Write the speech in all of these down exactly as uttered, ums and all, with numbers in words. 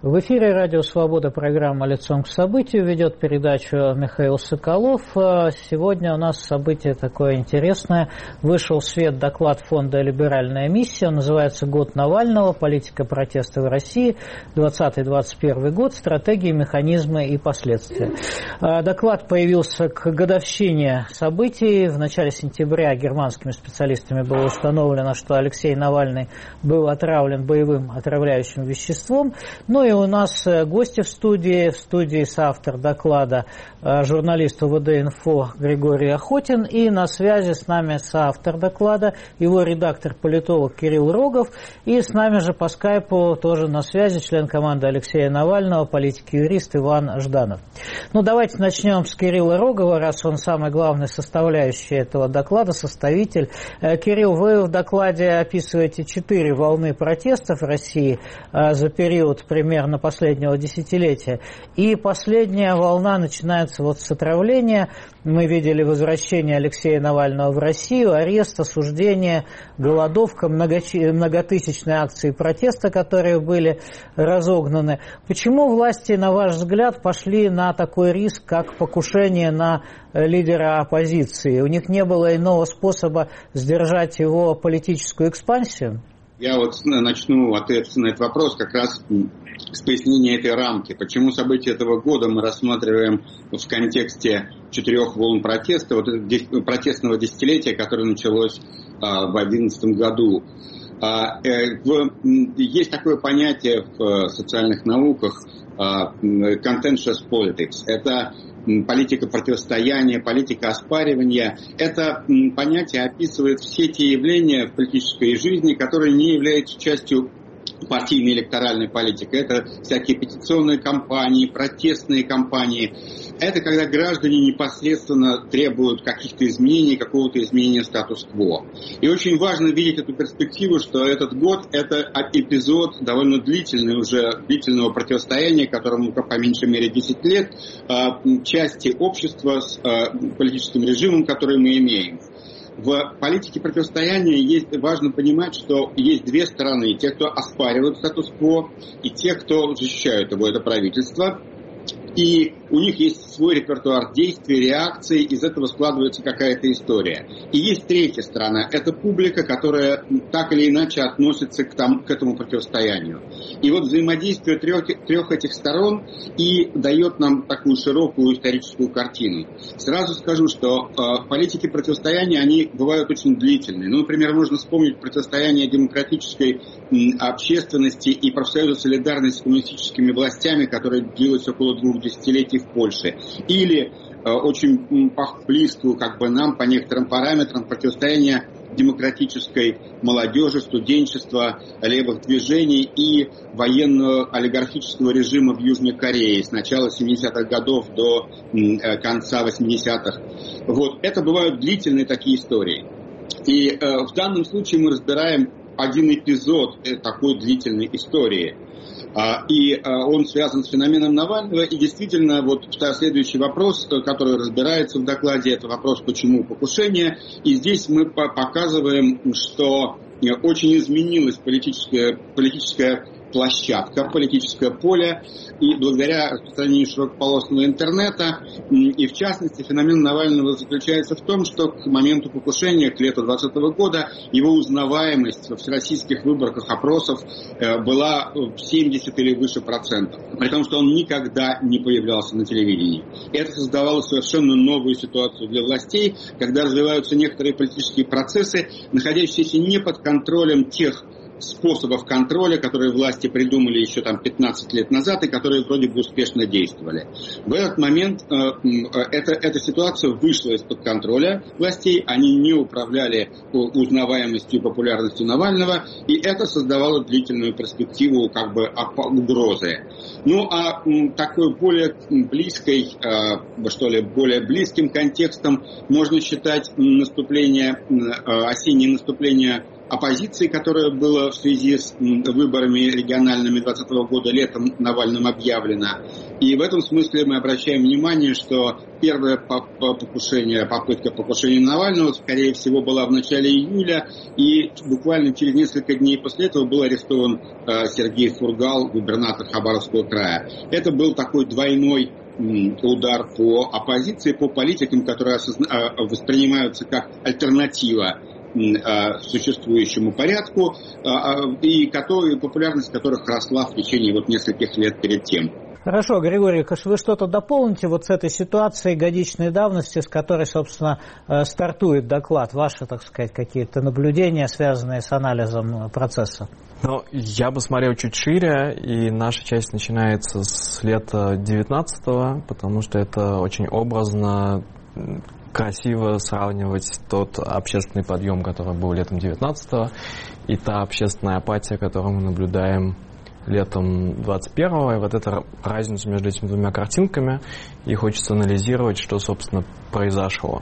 В эфире «Радио Свобода», программа «Лицом к событию», ведет передачу Михаил Соколов. Сегодня у нас событие такое интересное. Вышел в свет доклад фонда «Либеральная миссия». Он называется «Год Навального. Политика протеста в России. двадцатый-двадцать первый год. Стратегии, механизмы и последствия». Доклад появился к годовщине событий. В начале сентября германскими специалистами было установлено, что Алексей Навальный был отравлен боевым отравляющим веществом. Ну и у нас гости в студии, в студии соавтор доклада, журналист УВД-Инфо Григорий Охотин, и на связи с нами соавтор доклада, его редактор-политолог Кирилл Рогов, и с нами же по скайпу тоже на связи член команды Алексея Навального, политик-юрист Иван Жданов. Ну, давайте начнем с Кирилла Рогова, раз он самый главный составляющий этого доклада, составитель. Кирилл, вы в докладе описываете четыре волны протестов в России за период примерно последнего десятилетия. И последняя волна начинается вот с отравления. Мы видели возвращение Алексея Навального в Россию, арест, осуждение, голодовка, многотысячные акции протеста, которые были разогнаны. Почему власти, на ваш взгляд, пошли на такой риск, как покушение на лидера оппозиции? У них не было иного способа сдержать его политическую экспансию? Я вот начну ответ на этот вопрос как раз с пояснения этой рамки. Почему события этого года мы рассматриваем в контексте четырех волн протеста, вот протестного десятилетия, которое началось а, в две тысячи одиннадцатом году. А, э, в, есть такое понятие в социальных науках а, contentious politics. Это политика противостояния, политика оспаривания. Это понятие описывает все те явления в политической жизни, которые не являются частью партийной электоральной политики. Это всякие петиционные кампании, протестные кампании. Это когда граждане непосредственно требуют каких-то изменений, какого-то изменения статус-кво. И очень важно видеть эту перспективу, что этот год – это эпизод довольно длительный уже, длительного противостояния, которому по меньшей мере десять лет, части общества с политическим режимом, который мы имеем. В политике противостояния есть, важно понимать, что есть две стороны. Те, кто оспаривают статус-кво, и те, кто защищают его, это правительство. И у них есть свой репертуар действий, реакций, из этого складывается какая-то история. И есть третья сторона, это публика, которая так или иначе относится к, там, к этому противостоянию. И вот взаимодействие трех, трех этих сторон и дает нам такую широкую историческую картину. Сразу скажу, что э, политики противостояния, они бывают очень длительные. Ну, например, можно вспомнить противостояние демократической м, общественности и профсоюза солидарности с коммунистическими властями, которое длилось около двух десятилетий в Польше. Или э, очень близкую как бы нам по некоторым параметрам противостояние демократической молодежи, студенчества, левых движений и военного олигархического режима в Южной Корее с начала семидесятых годов до э, конца восьмидесятых. Вот. Это бывают длительные такие истории. И э, в данном случае мы разбираем один эпизод такой длительной истории. И он связан с феноменом Навального. И действительно, вот следующий вопрос, который разбирается в докладе, это вопрос, почему покушение. И здесь мы показываем, что очень изменилась политическая, политическая площадка, политическое поле, и благодаря распространению широкополосного интернета, и в частности феномен Навального заключается в том, что к моменту покушения, к лету двадцатого года, его узнаваемость во всероссийских выборках опросов была семьдесят или выше процентов, при том, что он никогда не появлялся на телевидении. И это создавало совершенно новую ситуацию для властей, когда развиваются некоторые политические процессы, находящиеся не под контролем тех способов контроля, которые власти придумали еще там пятнадцать лет назад и которые вроде бы успешно действовали. В этот момент э, э, эта, эта ситуация вышла из-под контроля властей, они не управляли узнаваемостью и популярностью Навального, и это создавало длительную перспективу как бы угрозы. Ну а м, такой более близкой, э, что ли, более близким контекстом можно считать наступление, э, осеннее наступление оппозиции, которая была в связи с выборами региональными двадцатого года летом Навальным объявлена. И в этом смысле мы обращаем внимание, что первое покушение, попытка покушения Навального, скорее всего, была в начале июля, и буквально через несколько дней после этого был арестован Сергей Фургал, губернатор Хабаровского края. Это был такой двойной удар по оппозиции, по политикам, которые воспринимаются как альтернатива существующему порядку, и которые, популярность которых росла в течение вот нескольких лет перед тем. Хорошо, Григорий Ильич, вы что-то дополните вот с этой ситуацией годичной давности, с которой, собственно, стартует доклад? Ваши, так сказать, какие-то наблюдения, связанные с анализом процесса? Ну, я бы смотрел чуть шире, и наша часть начинается с лета девятнадцатого, потому что это очень образно, красиво сравнивать тот общественный подъем, который был летом девятнадцатого, и та общественная апатия, которую мы наблюдаем летом двадцать первого, и вот эта разницу между этими двумя картинками, и хочется анализировать, что, собственно, произошло.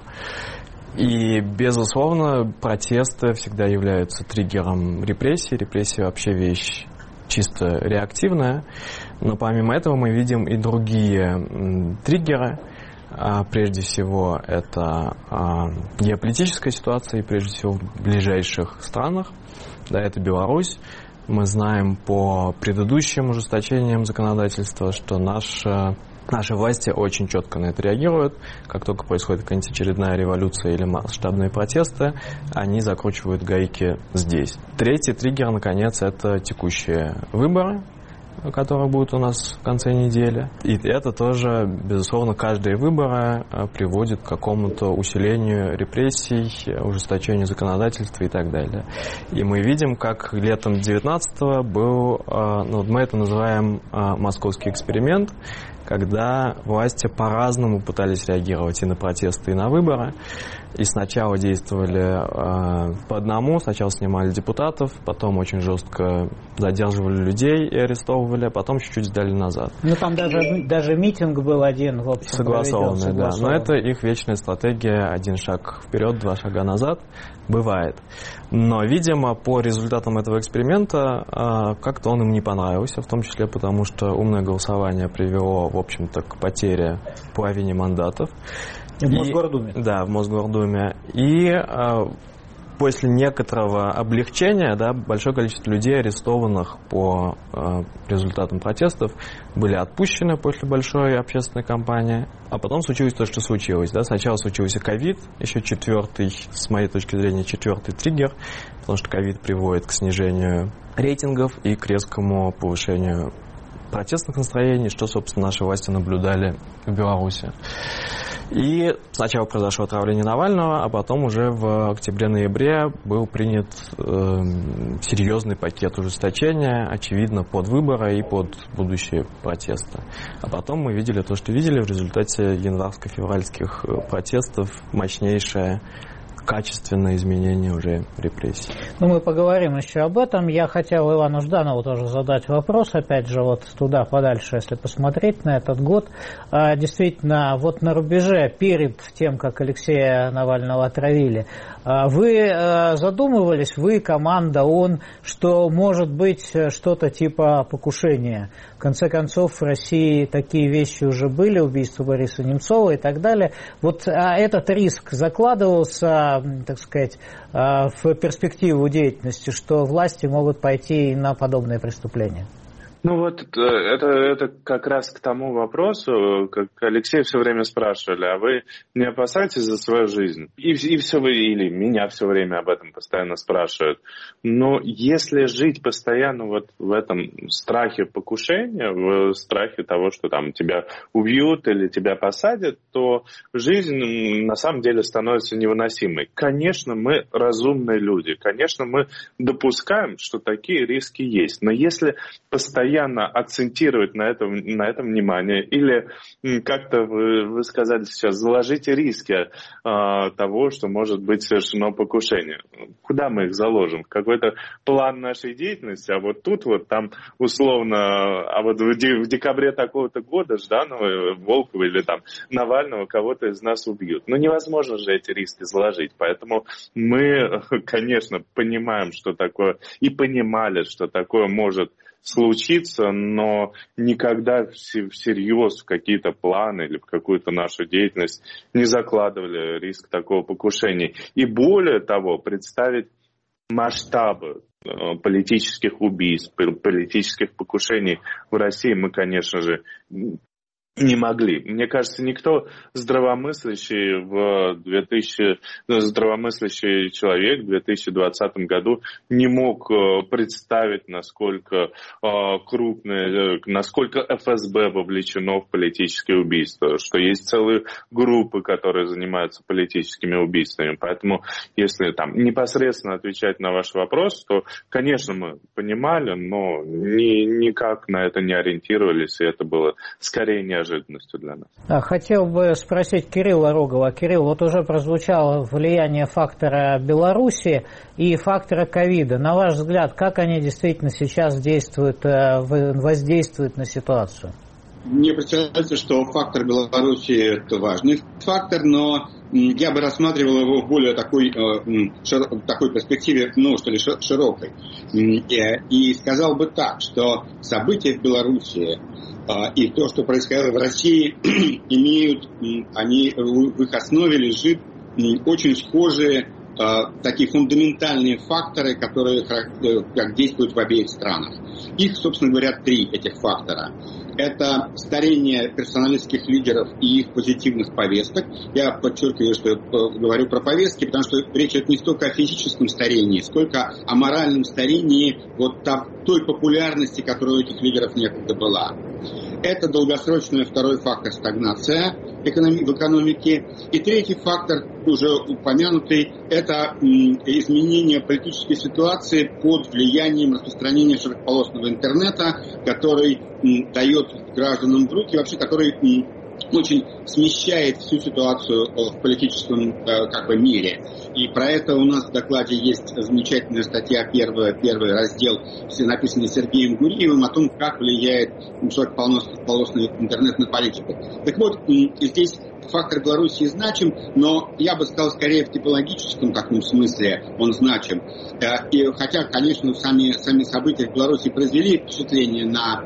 И, безусловно, протесты всегда являются триггером репрессий. Репрессии вообще вещь чисто реактивная, но помимо этого мы видим и другие триггеры. Прежде всего, это геополитическая ситуация, и прежде всего в ближайших странах. Да, это Беларусь. Мы знаем по предыдущим ужесточениям законодательства, что наша, наши власти очень четко на это реагируют. Как только происходит какая-нибудь очередная революция или масштабные протесты, они закручивают гайки здесь. Третий триггер, наконец, это текущие выборы, которые будут у нас в конце недели. И это тоже, безусловно, каждые выборы приводит к какому-то усилению репрессий, ужесточению законодательства и так далее. И мы видим, как летом девятнадцатого был, ну, мы это называем московский эксперимент, когда власти по-разному пытались реагировать и на протесты, и на выборы. И сначала действовали э, по одному, сначала снимали депутатов, потом очень жестко задерживали людей и арестовывали, а потом чуть-чуть сдали назад. Ну там даже, даже митинг был один, в общем, согласованный, проведен, да. Но это их вечная стратегия: один шаг вперед, два шага назад. Бывает. Но, видимо, по результатам этого эксперимента э, как-то он им не понравился, в том числе потому, что умное голосование привело, в общем-то, к потере половины мандатов. В Мосгордуме. И, да, в Мосгордуме. И э, после некоторого облегчения, да, большое количество людей, арестованных по э, результатам протестов, были отпущены после большой общественной кампании. А потом случилось то, что случилось. Да. Сначала случился ковид, еще четвертый, с моей точки зрения, четвертый триггер, потому что ковид приводит к снижению рейтингов и к резкому повышению протестных настроений, что, собственно, наши власти наблюдали в Беларуси. И сначала произошло отравление Навального, а потом уже в октябре-ноябре был принят э, серьезный пакет ужесточения, очевидно, под выборы и под будущие протесты. А потом мы видели то, что видели в результате январско-февральских протестов, мощнейшее качественное изменение уже репрессий. Ну, мы поговорим еще об этом. Я хотел Ивану Жданову тоже задать вопрос, опять же, вот туда подальше, если посмотреть на этот год. А, действительно, вот на рубеже, перед тем, как Алексея Навального отравили, а, вы а, задумывались, вы, команда, он, что может быть что-то типа покушения? В конце концов, в России такие вещи уже были, убийство Бориса Немцова и так далее. Вот а этот риск закладывался, так сказать, в перспективу деятельности, что власти могут пойти на подобные преступления? Ну вот это, это как раз к тому вопросу, как Алексей все время спрашивали, а вы не опасаетесь за свою жизнь? И, и все вы, или меня все время об этом постоянно спрашивают. Но если жить постоянно вот в этом страхе покушения, в страхе того, что там тебя убьют или тебя посадят, то жизнь на самом деле становится невыносимой. Конечно, мы разумные люди, конечно, мы допускаем, что такие риски есть. Но если постоянно постоянно акцентировать на этом, на этом внимание, или как-то вы, вы сказали сейчас, заложить риски э, того, что может быть совершено покушение. Куда мы их заложим? В какой-то план нашей деятельности, а вот тут вот там условно, а вот в, де, в декабре такого-то года Жданова, Волкова или там Навального кого-то из нас убьют. Ну невозможно же эти риски заложить, поэтому мы, конечно, понимаем, что такое, и понимали, что такое может случиться, но никогда всерьез в какие-то планы или в какую-то нашу деятельность не закладывали риск такого покушения. И более того, представить масштабы политических убийств, политических покушений в России мы, конечно же, не могли. Мне кажется, никто здравомыслящий в две тысячи здравомыслящий человек в две тысячи двадцатом году не мог представить, насколько крупное, насколько эф эс бэ вовлечено в политические убийства, что есть целые группы, которые занимаются политическими убийствами. Поэтому, если там непосредственно отвечать на ваш вопрос, то, конечно, мы понимали, но ни, никак на это не ориентировались, и это было скорее неожиданностью для нас. Хотел бы спросить Кирилла Рогова. Кирилл, вот уже прозвучало влияние фактора Беларуси и фактора ковида. На ваш взгляд, как они действительно сейчас действуют, воздействуют на ситуацию? Мне представляется, что фактор Беларуси – это важный фактор, но я бы рассматривал его в более такой, такой перспективе, ну, что ли, широкой. И сказал бы так, что события в Беларуси и то, что происходило в России, имеют, они в их основе лежит очень схожие такие фундаментальные факторы, которые как действуют в обеих странах. Их, собственно говоря, три этих фактора. Это старение персоналистских лидеров и их позитивных повесток. Я подчеркиваю, что говорю про повестки, потому что речь идет не столько о физическом старении, сколько о моральном старении вот той популярности, которая у этих лидеров некогда была. Это долгосрочный второй фактор — стагнация в экономике. И третий фактор, уже упомянутый, это изменение политической ситуации под влиянием распространения широкополосного интернета, который дает гражданам в руки, вообще который очень смещает всю ситуацию в политическом как бы мире. И про это у нас в докладе есть замечательная статья, первая, первый раздел, написанный Сергеем Гуриевым, о том, как влияет широкополосный интернет на политику. Так вот, здесь фактор Беларуси значим, но я бы сказал, скорее в типологическом таком смысле он значим. И хотя, конечно, сами, сами события в Беларуси произвели впечатление на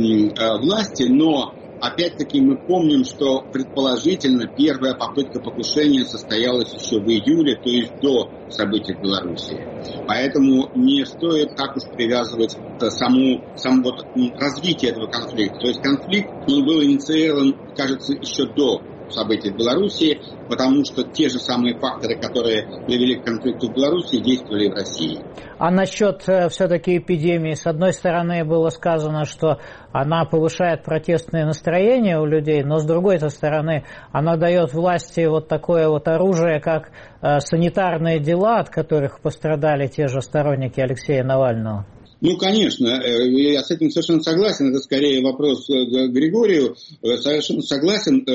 э, власти, но опять-таки мы помним, что предположительно первая попытка покушения состоялась еще в июле, то есть до событий в Беларуси. Поэтому не стоит так уж привязывать саму, само вот развитие этого конфликта. То есть конфликт он был инициирован, кажется, еще до событий в Беларуси, потому что те же самые факторы, которые привели к конфликту в Беларуси, действовали в России. А насчет э, все-таки эпидемии, с одной стороны было сказано, что она повышает протестные настроения у людей, но с другой стороны она дает власти вот такое вот оружие, как э, санитарные дела, от которых пострадали те же сторонники Алексея Навального. Ну, конечно, я с этим совершенно согласен. Это скорее вопрос к Григорию. Совершенно согласен.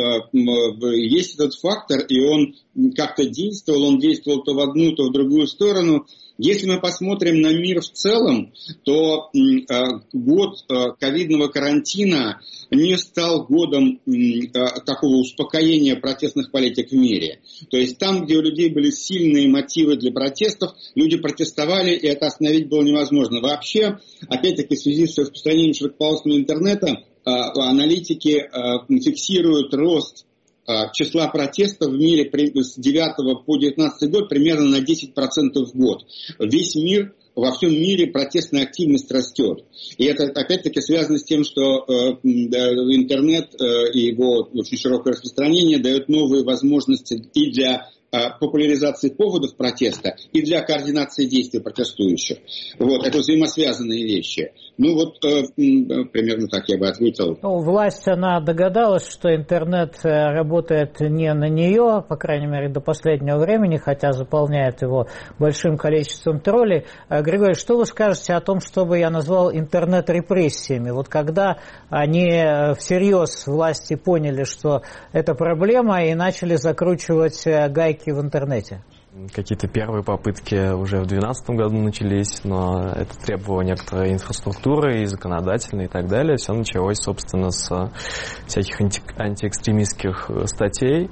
Есть этот фактор, и он как-то действовал. Он действовал то в одну, то в другую сторону. Если мы посмотрим на мир в целом, то год ковидного карантина не стал годом такого успокоения протестных политик в мире. То есть там, где у людей были сильные мотивы для протестов, люди протестовали, и это остановить было невозможно. Вообще, опять-таки, в связи с распространением широкополосного интернета, аналитики фиксируют рост числа протестов в мире с девятого по девятнадцатый год примерно на десять процентов в год. Весь мир, во всем мире протестная активность растет. И это опять-таки связано с тем, что э, интернет э, и его очень широкое распространение дает новые возможности и для популяризации поводов протеста и для координации действий протестующих. Вот, это взаимосвязанные вещи. Ну вот, э, примерно так я бы ответил. Ну, власть, она догадалась, что интернет работает не на нее, по крайней мере, до последнего времени, хотя заполняет его большим количеством троллей. Григорий, что вы скажете о том, что бы я назвал интернет-репрессиями? Вот когда они всерьез, власти, поняли, что это проблема, и начали закручивать гайки в интернете? Какие-то первые попытки уже в две тысячи двенадцатом году начались, но это требовало некоторой инфраструктуры и законодательной и так далее. Все началось, собственно, с всяких анти- антиэкстремистских статей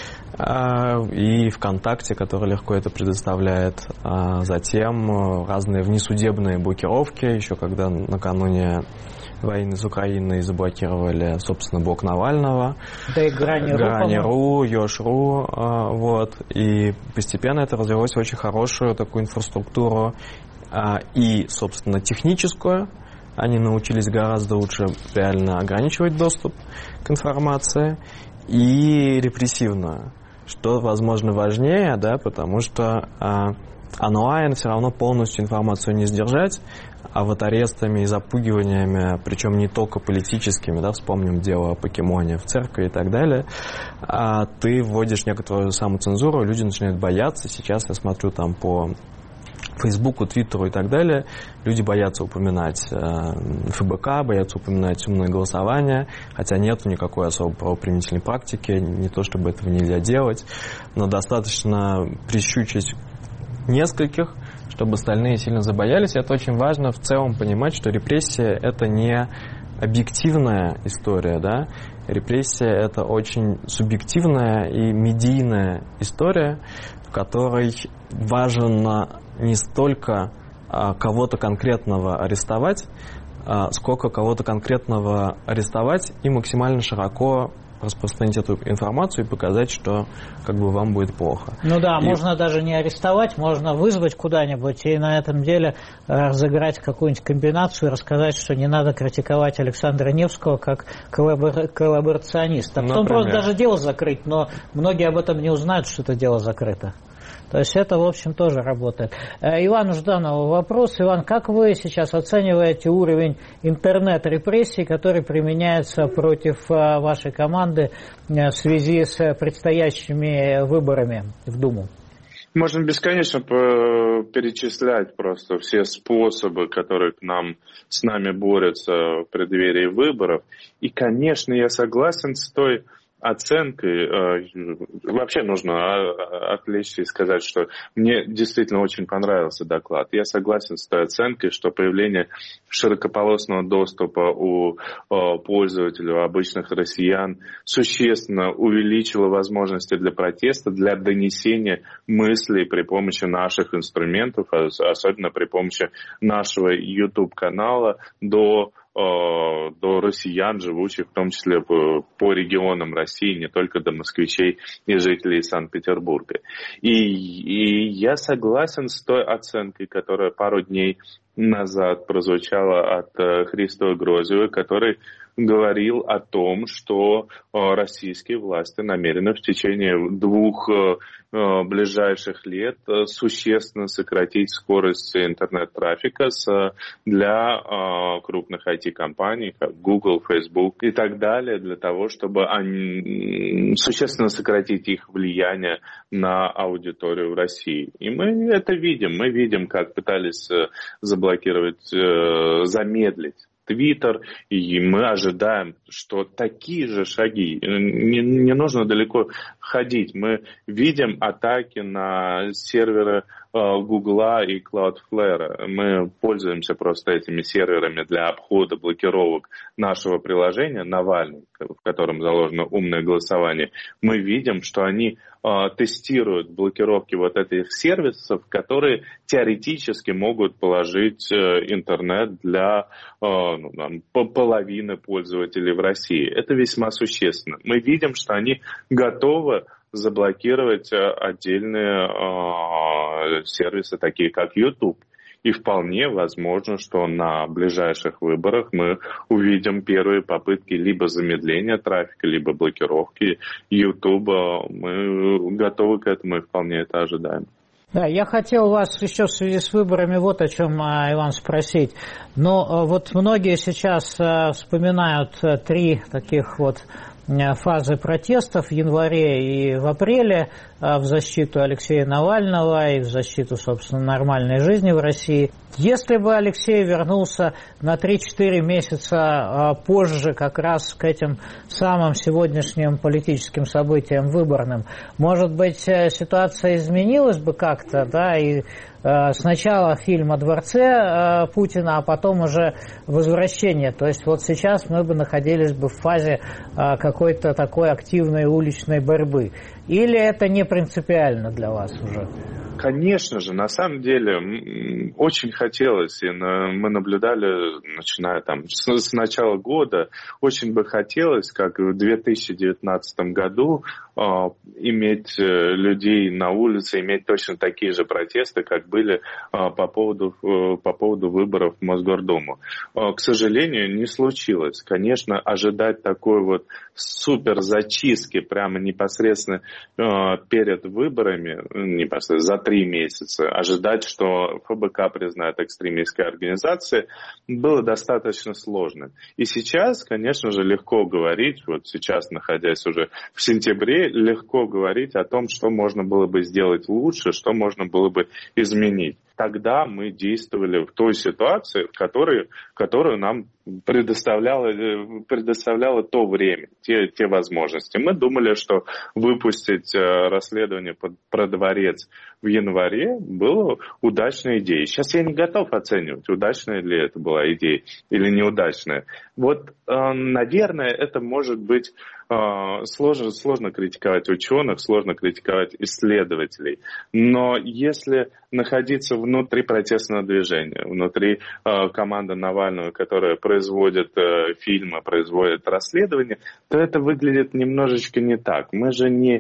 и ВКонтакте, который легко это предоставляет. Затем разные внесудебные блокировки, еще когда накануне войны с Украиной заблокировали, собственно, блок Навального, да и Грани.ру, Йош.ру, вот, и постепенно это развилось в очень хорошую такую инфраструктуру и, собственно, техническую. Они научились гораздо лучше реально ограничивать доступ к информации, и репрессивную, что, возможно, важнее, да, потому что онлайн все равно полностью информацию не сдержать, а вот арестами и запугиваниями, причем не только политическими, да, вспомним дело о покемоне в церкви и так далее, а ты вводишь некоторую самоцензуру, люди начинают бояться. Сейчас я смотрю там по Фейсбуку, Твиттеру и так далее, люди боятся упоминать э, ФБК, боятся упоминать умное голосование, хотя нет никакой особо правоприменительной практики, не то чтобы этого нельзя делать, но достаточно прищучить нескольких, чтобы остальные сильно забоялись. И это очень важно в целом понимать, что репрессия — это не объективная история, да? Репрессия — это очень субъективная и медийная история, в которой важно не столько а, кого-то конкретного арестовать, а, сколько кого-то конкретного арестовать и максимально широко распространить эту информацию и показать, что как бы вам будет плохо. Ну да, и... можно даже не арестовать, можно вызвать куда-нибудь и на этом деле разыграть какую-нибудь комбинацию, рассказать, что не надо критиковать Александра Невского как коллабор... коллаборациониста. Потом Например. просто даже дело закрыть, но многие об этом не узнают, что это дело закрыто. То есть это, в общем, тоже работает. Ивану Жданову вопрос. Иван, как вы сейчас оцениваете уровень интернет-репрессий, который применяется против вашей команды в связи с предстоящими выборами в Думу? Можно бесконечно перечислять просто все способы, которые к нам, с нами борются в преддверии выборов. И, конечно, я согласен с той оценкой. Вообще нужно отвлечься и сказать, что мне действительно очень понравился доклад. Я согласен с той оценкой, что появление широкополосного доступа у пользователей, у обычных россиян существенно увеличило возможности для протеста, для донесения мыслей при помощи наших инструментов, особенно при помощи нашего YouTube-канала до до россиян, живущих в том числе по регионам России, не только до москвичей и жителей Санкт-Петербурга. И, и я согласен с той оценкой, которая пару дней назад прозвучала от Христо Грозева, который говорил о том, что российские власти намерены в течение двух ближайших лет существенно сократить скорость интернет-трафика для крупных ай ти-компаний, как Google, Facebook и так далее, для того, чтобы они существенно сократить их влияние на аудиторию в России. И мы это видим. Мы видим, как пытались заблокировать, замедлить Твиттер, и мы ожидаем, что такие же шаги, не, не нужно далеко ходить, мы видим атаки на серверы Гугла и Cloudflare. Мы пользуемся просто этими серверами для обхода блокировок нашего приложения Навальный, в котором заложено умное голосование. Мы видим, что они э, тестируют блокировки вот этих сервисов, которые теоретически могут положить э, интернет для э, ну, там, половины пользователей в России. Это весьма существенно. Мы видим, что они готовы заблокировать отдельные э, сервисы, такие как YouTube. И вполне возможно, что на ближайших выборах мы увидим первые попытки либо замедления трафика, либо блокировки Ютуба. Мы готовы к этому и вполне это ожидаем. Да, я хотел вас еще в связи с выборами вот о чем, Иван, спросить. Но вот многие сейчас вспоминают три таких вот фазы протестов в январе и в апреле в защиту Алексея Навального и в защиту, собственно, нормальной жизни в России. Если бы Алексей вернулся на три-четыре месяца позже как раз к этим самым сегодняшним политическим событиям выборным, может быть, ситуация изменилась бы как-то, да, и сначала фильм о дворце Путина, а потом уже возвращение. То есть вот сейчас мы бы находились бы в фазе какой-то такой активной уличной борьбы. Или это не принципиально для вас уже? Конечно же, на самом деле очень хотелось, и мы наблюдали, начиная там с начала года, очень бы хотелось, как в две тысячи девятнадцатом году, иметь людей на улице, иметь точно такие же протесты, как были по поводу, по поводу выборов в Мосгордуму. К сожалению, не случилось. Конечно, ожидать такой вот супер зачистки прямо непосредственно перед выборами, непосредственно за три месяца, ожидать, что ФБК признает экстремистской организацией, было достаточно сложно. И сейчас, конечно же, легко говорить, вот сейчас, находясь уже в сентябре, легко говорить о том, что можно было бы сделать лучше, что можно было бы изменить. Тогда мы действовали в той ситуации, в которой, которую нам предоставляло, предоставляло то время, те, те возможности. Мы думали, что выпустить расследование про дворец в январе было удачной идеей. Сейчас я не готов оценивать, удачная ли это была идея или неудачная. Вот, наверное, это может быть сложно, сложно критиковать ученых, сложно критиковать исследователей. Но если находиться внутри протестного движения, внутри команды Навального, которая производит фильмы, производит расследования, то это выглядит немножечко не так. Мы же не,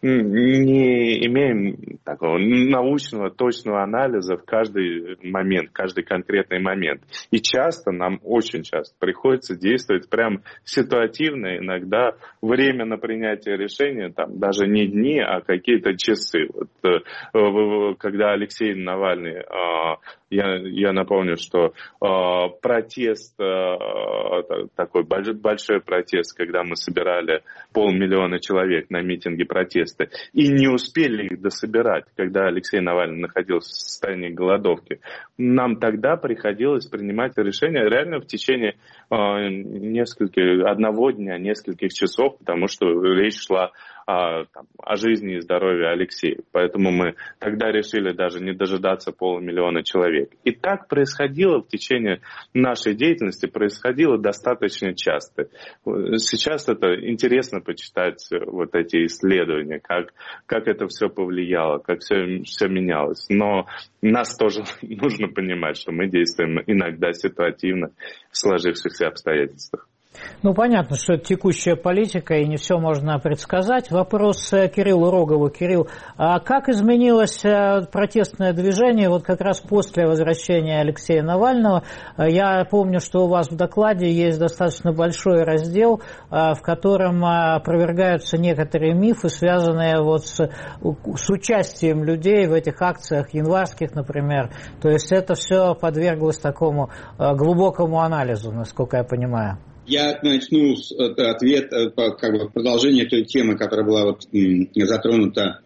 не имеем такого научного, точного анализа в каждый момент, каждый конкретный момент. И часто, нам очень часто приходится действовать прям ситуативно, иногда время на принятие решения, там, даже не дни, а какие-то часы. Вот, когда Алексей Навальный, я, я напомню, что протест, такой большой протест, когда мы собирали полмиллиона человек на митинге протеста, и не успели их дособирать, когда Алексей Навальный находился в состоянии голодовки, нам тогда приходилось принимать решения реально в течение нескольких, одного дня, нескольких часов, потому что речь шла о, там, о жизни и здоровье Алексея. Поэтому мы тогда решили даже не дожидаться полумиллиона человек. И так происходило в течение нашей деятельности, происходило достаточно часто. Сейчас это интересно почитать вот эти исследования, как, как это все повлияло, как все, все менялось. Но нас тоже нужно понимать, что мы действуем иногда ситуативно в сложившихся обстоятельствах. Ну, понятно, что это текущая политика, и не все можно предсказать. Вопрос Кириллу Рогову. Кирилл, а как изменилось протестное движение вот как раз после возвращения Алексея Навального? Я помню, что у вас в докладе есть достаточно большой раздел, в котором опровергаются некоторые мифы, связанные вот с, с участием людей в этих акциях, январских, например. То есть это все подверглось такому глубокому анализу, насколько я понимаю. Я начну с ответ, как бы продолжение той темы, которая была вот затронута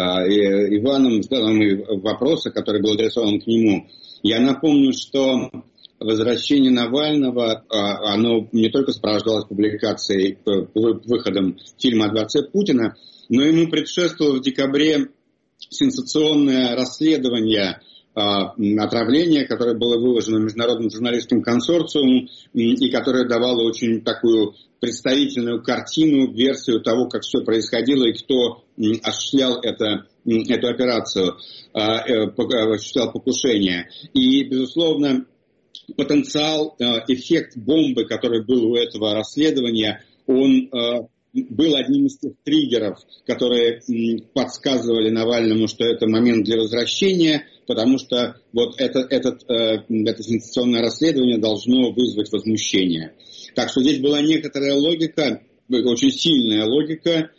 Иваном, задал вопроса, который был адресован к нему. Я напомню, что возвращение Навального, оно не только сопровождалось публикацией, выходом фильма о дворце Путина, но ему предшествовало в декабре сенсационное расследование отравление, которое было выложено Международным журналистским консорциумом и которое давало очень такую представительную картину, версию того, как все происходило и кто осуществлял это, эту операцию, осуществлял покушение. И, безусловно, потенциал, эффект бомбы, который был у этого расследования, он был одним из тех триггеров, которые подсказывали Навальному, что это момент для возвращения, потому что вот это, этот, это сенсационное расследование должно вызвать возмущение. Так что здесь была некоторая логика, очень сильная логика,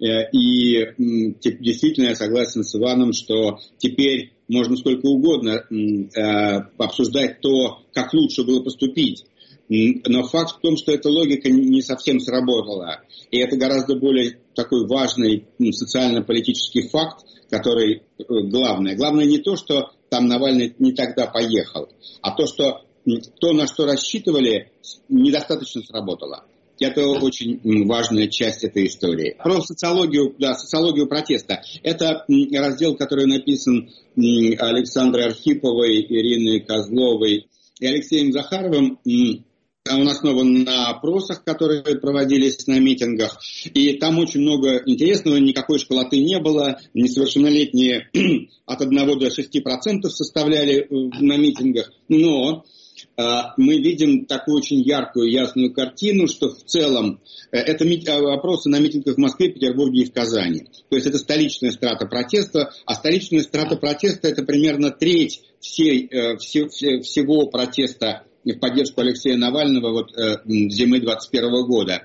и действительно я согласен с Иваном, что теперь можно сколько угодно обсуждать то, как лучше было поступить. Но факт в том, что эта логика не совсем сработала. И это гораздо более такой важный социально-политический факт, который главное. Главное не то, что там Навальный не тогда поехал, а то, что то, на что рассчитывали, недостаточно сработало. Это очень важная часть этой истории. Про социологию, да, социологию протеста. Это раздел, который написан Александрой Архиповой, Ириной Козловой и Алексеем Захаровым. Он основан на опросах, которые проводились на митингах. И там очень много интересного, никакой школоты не было. Несовершеннолетние от одного до шести процентов составляли на митингах. Но мы видим такую очень яркую, ясную картину, что в целом это опросы на митингах в Москве, Петербурге и в Казани. То есть это столичная страта протеста, а столичная страта протеста это примерно треть всей, всего протеста в поддержку Алексея Навального вот, зимы двадцать первого года.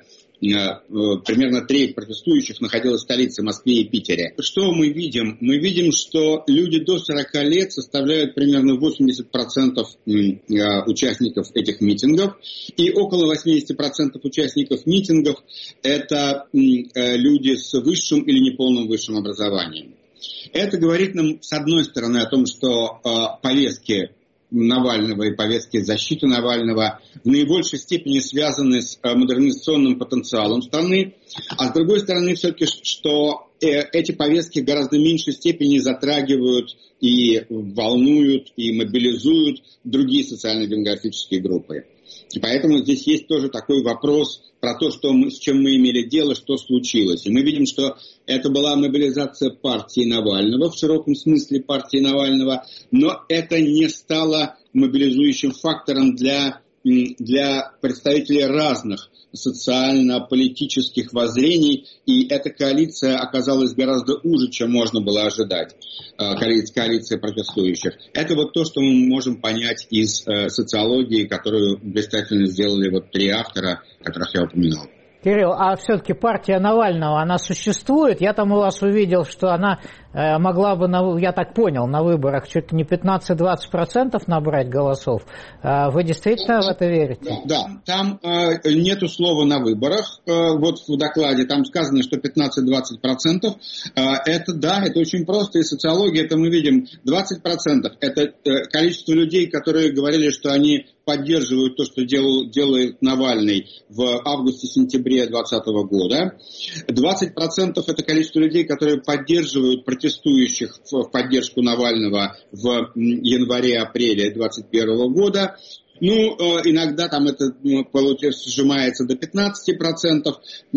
Примерно треть протестующих находилась в столице Москве и Питере. Что мы видим? Мы видим, что люди до сорока лет составляют примерно восемьдесят процентов участников этих митингов, и около восемьдесят процентов участников митингов это люди с высшим или неполным высшим образованием. Это говорит нам, с одной стороны, о том, что повестки Навального и повестки защиты Навального в наибольшей степени связаны с модернизационным потенциалом страны, а с другой стороны все-таки, что эти повестки в гораздо меньшей степени затрагивают и волнуют, и мобилизуют другие социально-демографические группы. И поэтому здесь есть тоже такой вопрос про то, что мы, с чем мы имели дело, что случилось. И мы видим, что это была мобилизация партии Навального, в широком смысле партии Навального, но это не стало мобилизующим фактором для, для представителей разных социально-политических воззрений, и эта коалиция оказалась гораздо уже, чем можно было ожидать, коалиция, коалиция протестующих. Это вот то, что мы можем понять из социологии, которую блистательно сделали вот три автора, которых я упоминал. Кирилл, а все-таки партия Навального, она существует? Я там у вас увидел, что она э, могла бы, на, я так понял, на выборах чуть ли не пятнадцать-двадцать процентов набрать голосов. Э, вы действительно в это верите? Да, да. Там э, нету слова «на выборах». Э, вот в докладе там сказано, что пятнадцать-двадцать процентов. Э, это, да, это очень просто. И социология, это мы видим, двадцать процентов. Это э, количество людей, которые говорили, что они поддерживают то, что делал, делает Навальный в августе-сентябре две тысячи двадцатого года. двадцать процентов это количество людей, которые поддерживают протестующих в поддержку Навального в январе-апреле две тысячи двадцать первого года. Ну, иногда там это сжимается до пятнадцати процентов.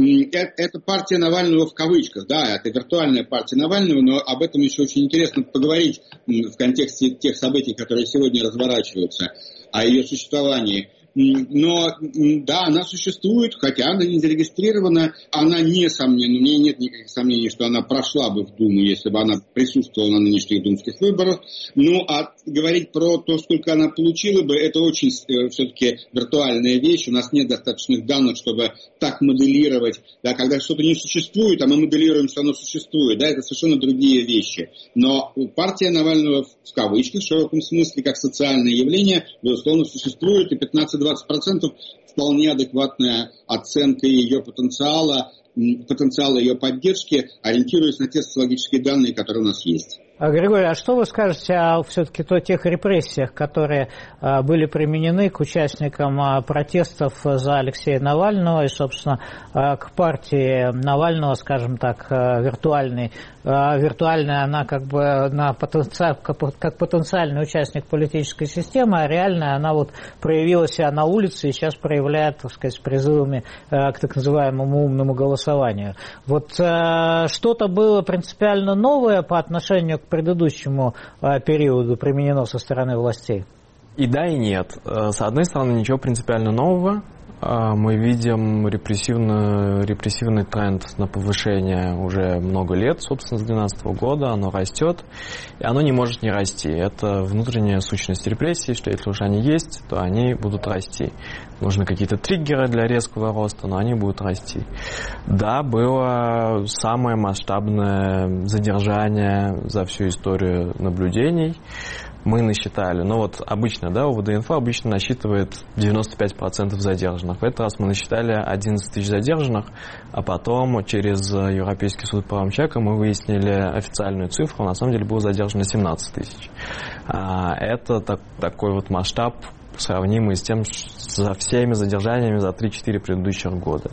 Это партия Навального в кавычках, да, это виртуальная партия Навального, но об этом еще очень интересно поговорить в контексте тех событий, которые сегодня разворачиваются, о ее существовании. Но, да, она существует, хотя она не зарегистрирована, она несомненно, у меня нет никаких сомнений, что она прошла бы в Думу, если бы она присутствовала на нынешних думских выборах. Ну, а говорить про то, сколько она получила бы, это очень э, все-таки виртуальная вещь, у нас нет достаточных данных, чтобы так моделировать, да, когда что-то не существует, а мы моделируем, что оно существует, да, это совершенно другие вещи. Но партия Навального, в кавычках, в широком смысле, как социальное явление, безусловно, существует, и пятнадцать-двадцать процентов вполне адекватная оценка ее потенциала, потенциала ее поддержки, ориентируясь на те социологические данные, которые у нас есть. Григорий, а что вы скажете о все-таки о тех репрессиях, которые а, были применены к участникам а, протестов за Алексея Навального и, собственно, а, к партии Навального, скажем так, а, виртуальной? А, виртуальная она как бы на потенциал, как, как потенциальный участник политической системы, а реальная она вот проявила себя на улице и сейчас проявляет, так сказать, с призывами а, к так называемому умному голосованию. Вот а, что-то было принципиально новое по отношению к к предыдущему а, периоду применено со стороны властей? И да, и нет. С одной стороны, ничего принципиально нового. Мы видим репрессивный, репрессивный тренд на повышение уже много лет, собственно, с две тысячи двенадцатого года. Оно растет, и оно не может не расти. Это внутренняя сущность репрессий, что если уж они есть, то они будут расти. Нужны какие-то триггеры для резкого роста, но они будут расти. Да, было самое масштабное задержание за всю историю наблюдений. Мы насчитали, ну вот обычно, да, УВД-инфо обычно насчитывает девяносто пять процентов задержанных. В этот раз мы насчитали одиннадцать тысяч задержанных, а потом через Европейский суд по правам человека мы выяснили официальную цифру, на самом деле было задержано семнадцать тысяч. Это так, такой вот масштаб, сравнимый с тем, со всеми задержаниями за три-четыре предыдущих года.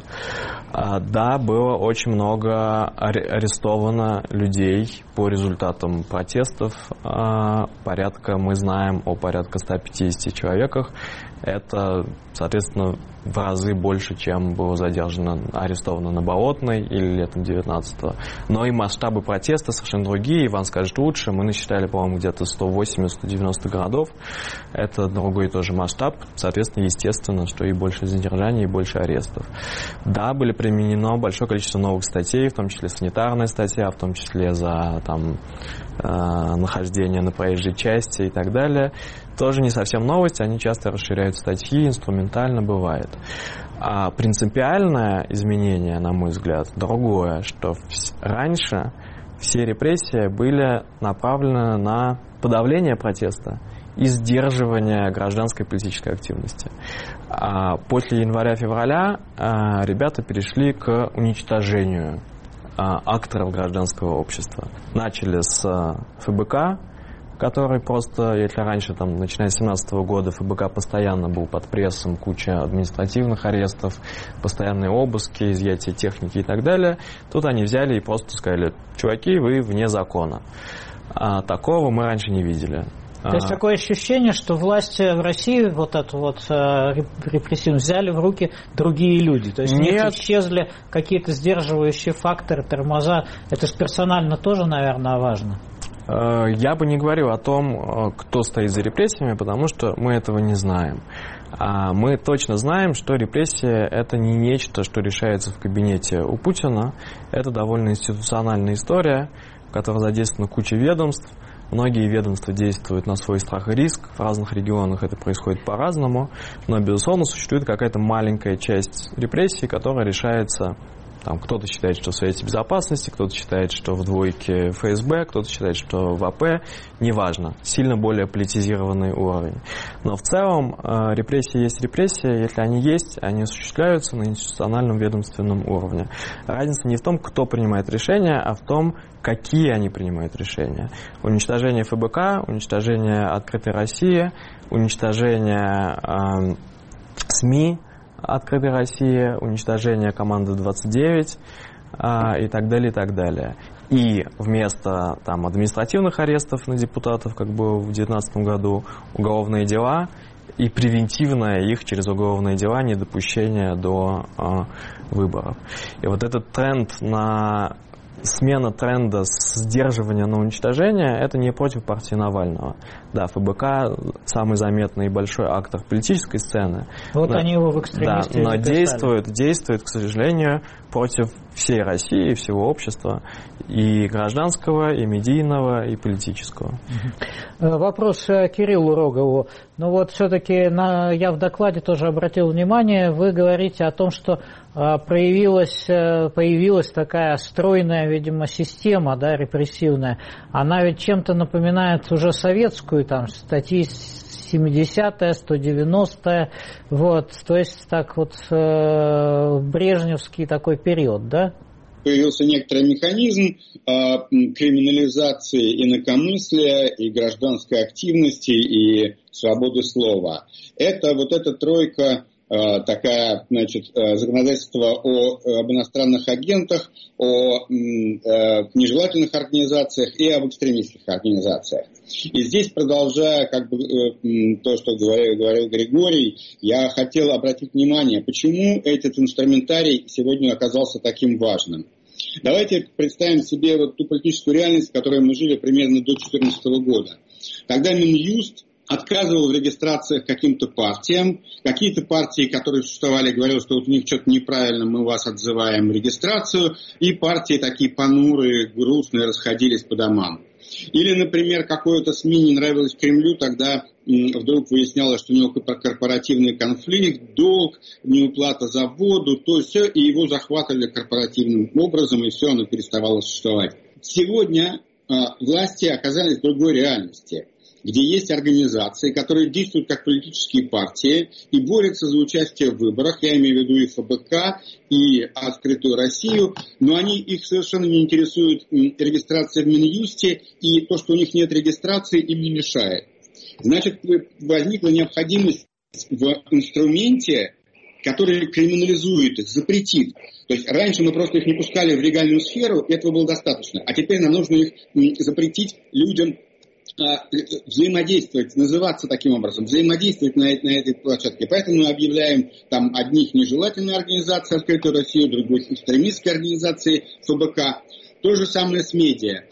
Да, было очень много арестовано людей по результатам протестов. Порядка, мы знаем о порядка ста пятидесяти человеках. Это, соответственно, в разы больше, чем было задержано, арестовано на Болотной или летом девятнадцатого. Но и масштабы протеста совершенно другие. Иван скажет лучше. Мы насчитали, по-моему, где-то сто восемьдесят - сто девяносто городов. Это другой тоже масштаб. Соответственно, естественно, что и больше задержаний, и больше арестов. Да, были применено большое количество новых статей, в том числе санитарная статья, в том числе за там, э, нахождение на проезжей части и так далее. Тоже не совсем новость, они часто расширяют статьи, инструментально бывает. А принципиальное изменение, на мой взгляд, другое, что раньше все репрессии были направлены на подавление протеста и сдерживание гражданской политической активности. А после января-февраля ребята перешли к уничтожению акторов гражданского общества. Начали с ФБК, который просто, если раньше, там, начиная с две тысячи семнадцатого года, ФБК постоянно был под прессом, куча административных арестов, постоянные обыски, изъятие техники и так далее, тут они взяли и просто сказали: чуваки, вы вне закона. А такого мы раньше не видели. То есть такое ощущение, что власти в России вот эту вот репрессивность взяли в руки другие люди. То есть нет, исчезли какие-то сдерживающие факторы, тормоза. Это же персонально тоже, наверное, важно. Я бы не говорил о том, кто стоит за репрессиями, потому что мы этого не знаем. Мы точно знаем, что репрессия – это не нечто, что решается в кабинете у Путина. Это довольно институциональная история, в которой задействована куча ведомств. Многие ведомства действуют на свой страх и риск. В разных регионах это происходит по-разному. Но, безусловно, существует какая-то маленькая часть репрессий, которая решается. Там кто-то считает, что в Совете Безопасности, кто-то считает, что в двойке эф эс бэ, кто-то считает, что в а пэ. Неважно. Сильно более политизированный уровень. Но в целом репрессии есть репрессии. Если они есть, они осуществляются на институциональном ведомственном уровне. Разница не в том, кто принимает решения, а в том, какие они принимают решения. Уничтожение эф бэ ка, уничтожение Открытой России, уничтожение э, СМИ, Открытой России, уничтожение команды двадцать девять а, и так далее, и так далее. И вместо там, административных арестов на депутатов, как было в две тысячи девятнадцатом году, уголовные дела и превентивное их через уголовные дела недопущение до а, выборов. И вот этот тренд на... Смена тренда с сдерживания на уничтожение – это не против партии Навального. Да, эф бэ ка – самый заметный и большой актор политической сцены. Вот но, они его в экстремисте. Да, но действует, действует, к сожалению, против всей России, всего общества, и гражданского, и медийного, и политического. Вопрос Кириллу Рогову. Ну вот все-таки на, я в докладе тоже обратил внимание, вы говорите о том, что проявилась, появилась такая стройная, видимо, система, да, репрессивная. Она ведь чем-то напоминает уже советскую, там, статьи семидесятые, сто девяностые, вот, то есть так вот э, брежневский такой период, да? Появился некоторый механизм э, криминализации инакомыслия и гражданской активности и свободы слова. Это вот эта тройка, э, такая, значит, э, законодательство о, об иностранных агентах, о э, нежелательных организациях и об экстремистских организациях. И здесь, продолжая как бы, э, то, что говорил, говорил Григорий, я хотел обратить внимание, почему этот инструментарий сегодня оказался таким важным. Давайте представим себе вот ту политическую реальность, в которой мы жили примерно до две тысячи четырнадцатого года. Когда Минюст отказывал в регистрациях каким-то партиям. Какие-то партии, которые существовали, говорили, что вот у них что-то неправильно, мы вас отзываем в регистрацию. И партии такие понурые, грустные, расходились по домам. Или, например, какое-то СМИ не нравилось Кремлю, тогда вдруг выяснялось, что у него корпоративный конфликт, долг, неуплата за воду, то и все, и его захватывали корпоративным образом, и все, оно переставало существовать. Сегодня э, власти оказались в другой реальности, где есть организации, которые действуют как политические партии и борются за участие в выборах, я имею в виду и эф бэ ка, и «Открытую Россию», но они, их совершенно не интересует регистрация в Минюсте, и то, что у них нет регистрации, им не мешает. Значит, возникла необходимость в инструменте, который криминализует их, запретит. То есть раньше мы просто их не пускали в легальную сферу, и этого было достаточно. А теперь нам нужно их запретить людям взаимодействовать, называться таким образом, взаимодействовать на, на этой площадке. Поэтому мы объявляем там одних нежелательной организации «Открытую Россию», других экстремистской организации эф бэ ка. То же самое с медиа.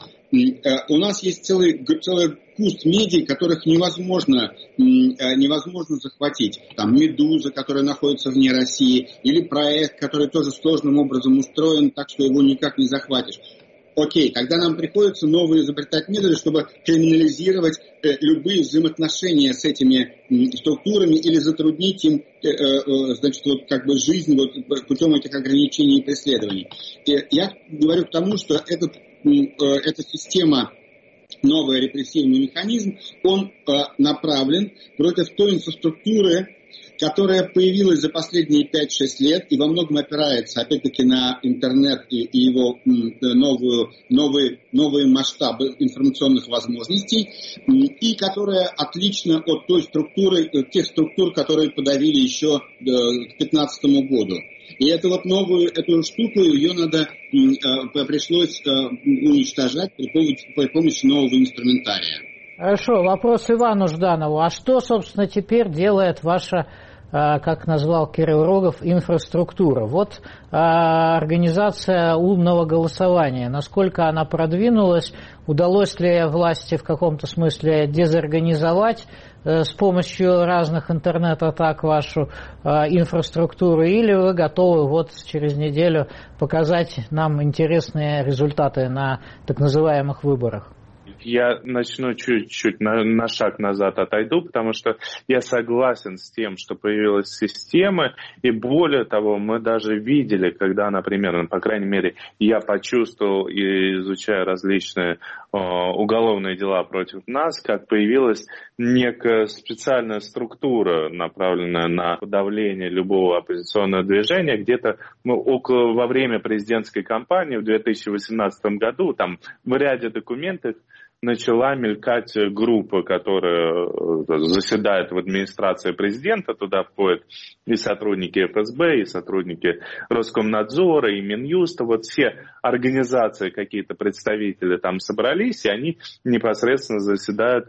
У нас есть целый, целый куст медиа, которых невозможно, невозможно захватить. Там «Медуза», которая находится вне России, или проект, который тоже сложным образом устроен, так что его никак не захватишь. Окей, тогда нам приходится новые изобретать методы, чтобы криминализировать э, любые взаимоотношения с этими э, структурами или затруднить им э, э, значит, вот, как бы жизнь вот, путем этих ограничений и преследований. И я говорю к тому, что этот, э, эта система, новый репрессивный механизм, он э, направлен против той инфраструктуры, которая появилась за последние пять-шесть лет и во многом опирается, опять-таки, на интернет и, и его новую, новые, новые масштабы информационных возможностей, и которая отлична от той структуры, тех структур, которые подавили еще к две тысячи пятнадцатому году. И эту вот новую эту штуку, ее надо, э, пришлось э, уничтожать при помощи, при помощи нового инструментария. Хорошо, вопрос Ивану Жданову. А что, собственно, теперь делает ваша, как назвал Кирилл Рогов, инфраструктура? Вот организация умного голосования. Насколько она продвинулась? Удалось ли власти в каком-то смысле дезорганизовать с помощью разных интернет-атак вашу инфраструктуру? Или вы готовы вот через неделю показать нам интересные результаты на так называемых выборах? Я начну чуть-чуть на, на шаг назад отойду, потому что я согласен с тем, что появилась система, и более того, мы даже видели, когда, например, ну, по крайней мере, я почувствовал, изучая различные э, уголовные дела против нас, как появилась некая специальная структура, направленная на подавление любого оппозиционного движения. Где-то мы около, во время президентской кампании в две тысячи восемнадцатом году, там в ряде документов начала мелькать группа, которая заседает в администрации президента. Туда входят и сотрудники эф эс бэ, и сотрудники Роскомнадзора, и Минюста. Вот все организации, какие-то представители там собрались, и они непосредственно заседают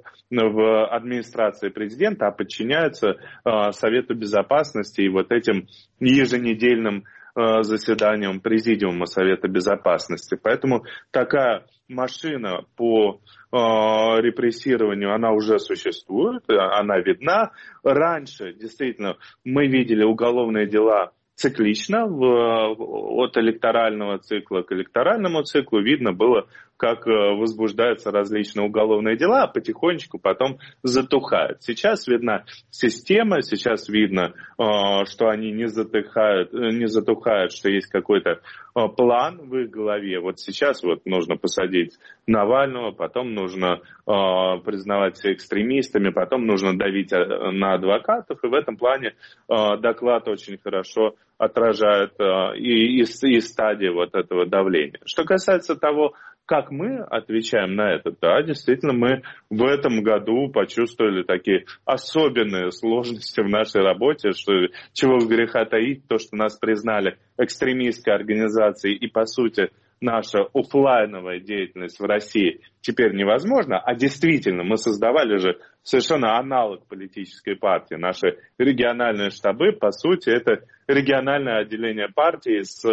в администрации президента, а подчиняются э, Совету Безопасности и вот этим еженедельным э, заседаниям Президиума Совета Безопасности. Поэтому такая машина по э, репрессированию, она уже существует, она видна. Раньше, действительно, мы видели уголовные дела циклично, в, от электорального цикла к электоральному циклу видно было, как возбуждаются различные уголовные дела, а потихонечку потом затухают. Сейчас видна система, сейчас видно, что они не затухают, не затухают, что есть какой-то план в их голове. Вот сейчас вот нужно посадить Навального, потом нужно признавать всех экстремистами, потом нужно давить на адвокатов, и в этом плане доклад очень хорошо отражает и, и, и стадии вот этого давления. Что касается того, как мы отвечаем на это, да, действительно, мы в этом году почувствовали такие особенные сложности в нашей работе, что чего греха таить, то, что нас признали экстремистской организацией, и, по сути, наша офлайновая деятельность в России теперь невозможна, а действительно мы создавали же совершенно аналог политической партии. Наши региональные штабы, по сути, это региональное отделение партии с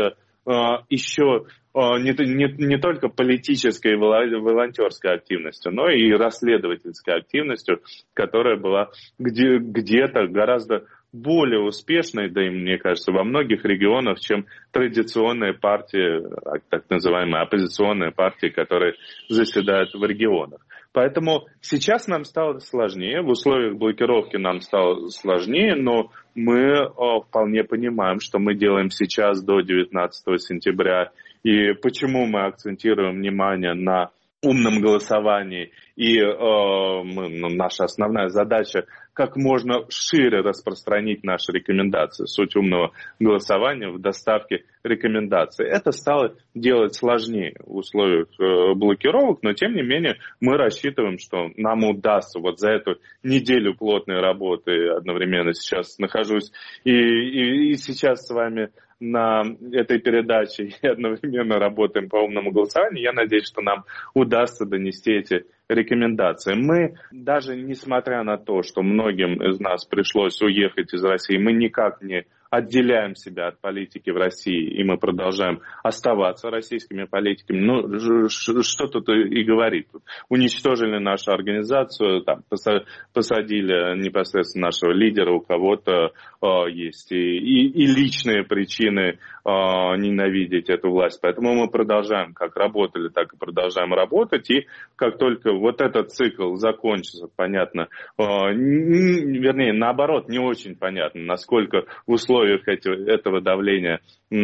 еще не, не, не только политической и волонтерской активностью, но и расследовательской активностью, которая была где, где-то гораздо более успешной, да и, мне кажется, во многих регионах, чем традиционные партии, так называемые оппозиционные партии, которые заседают в регионах. Поэтому сейчас нам стало сложнее, в условиях блокировки нам стало сложнее, но мы вполне понимаем, что мы делаем сейчас до девятнадцатого сентября, и почему мы акцентируем внимание на умном голосовании, и э, мы, ну, наша основная задача как можно шире распространить наши рекомендации, суть умного голосования в доставке рекомендаций. Это стало делать сложнее в условиях э, блокировок, но тем не менее мы рассчитываем, что нам удастся вот за эту неделю плотной работы, одновременно сейчас нахожусь и, и, и сейчас с вами на этой передаче и одновременно работаем по умному голосованию. Я надеюсь, что нам удастся донести эти рекомендации. Мы, даже несмотря на то, что многим из нас пришлось уехать из России, мы никак не отделяем себя от политики в России, и мы продолжаем оставаться российскими политиками. Ну, что тут и говорить. Уничтожили нашу организацию, там, посадили непосредственно нашего лидера, у кого-то э, есть и, и, и личные причины э, ненавидеть эту власть. Поэтому мы продолжаем, как работали, так и продолжаем работать. И как только вот этот цикл закончится, понятно, э, вернее, наоборот, не очень понятно, насколько в условиях этого давления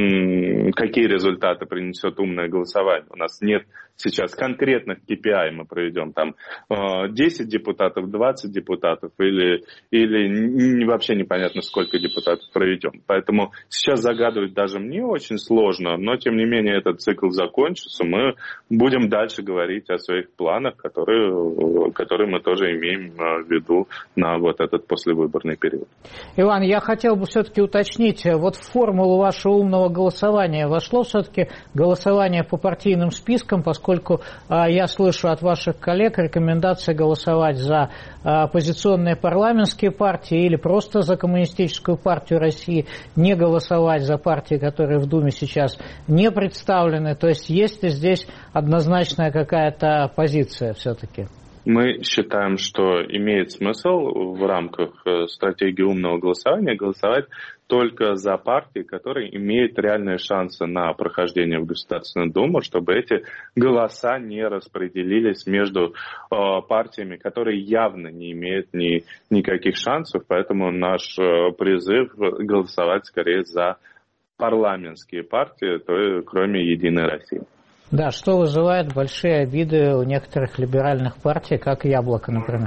какие результаты принесет умное голосование. У нас нет сейчас конкретных кей пи ай, мы проведем там десять депутатов, двадцать депутатов или, или вообще непонятно сколько депутатов проведем. Поэтому сейчас загадывать даже мне очень сложно, но тем не менее этот цикл закончится, мы будем дальше говорить о своих планах, которые, которые мы тоже имеем в виду на вот этот послевыборный период. Иван, я хотел бы все-таки уточнить, вот в формулу вашего умного голосования вошло все-таки голосование по партийным спискам, поскольку а, я слышу от ваших коллег рекомендации голосовать за а, оппозиционные парламентские партии или просто за Коммунистическую партию России, не голосовать за партии, которые в Думе сейчас не представлены. То есть есть ли здесь однозначная какая-то позиция все-таки? Мы считаем, что имеет смысл в рамках стратегии умного голосования голосовать только за партии, которые имеют реальные шансы на прохождение в Государственную Думу, чтобы эти голоса не распределились между э, партиями, которые явно не имеют ни, никаких шансов. Поэтому наш э, призыв голосовать скорее за парламентские партии, то есть, кроме «Единой России». Да, что вызывает большие обиды у некоторых либеральных партий, как «Яблоко», например.